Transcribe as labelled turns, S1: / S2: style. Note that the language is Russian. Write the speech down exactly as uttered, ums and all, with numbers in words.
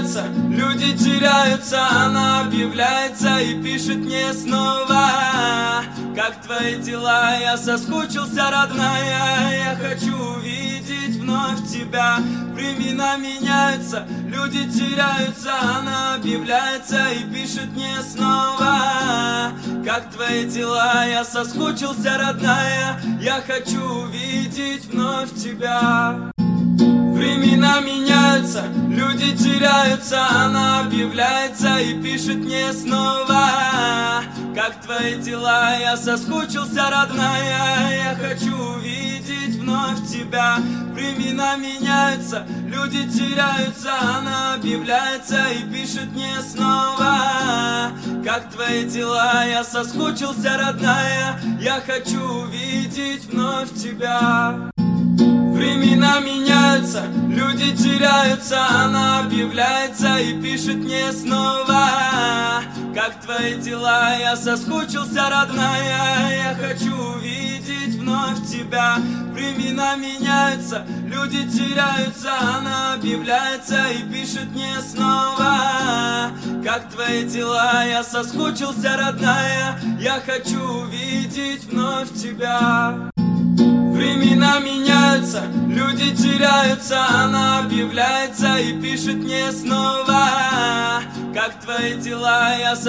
S1: меняются, люди теряются, она объявляется и пишет мне снова. Как твои дела? Я соскучился, родная. Я хочу увидеть вновь тебя. Времена меняются, люди теряются, она объявляется и пишет мне снова. Как твои дела? Я соскучился, родная. Я хочу увидеть вновь тебя. Времена меняются, люди теряются, она объявляется и пишет мне снова. Как твои дела? Я соскучился, родная. Я хочу увидеть вновь тебя. Времена меняются, люди теряются, она объявляется и пишет мне снова. Как твои дела? Я соскучился, родная. Я хочу увидеть вновь тебя. Времена меняются, люди теряются, она объявляется и пишет мне снова. Как твои дела? Я соскучился, родная. Я хочу увидеть вновь тебя. Времена меняются, люди теряются, она объявляется и пишет мне снова. Как твои дела? Я соскучился, родная. Я хочу увидеть вновь тебя. Времена меняются, люди теряются, она объявляется и пишет мне снова. Как твои дела? Я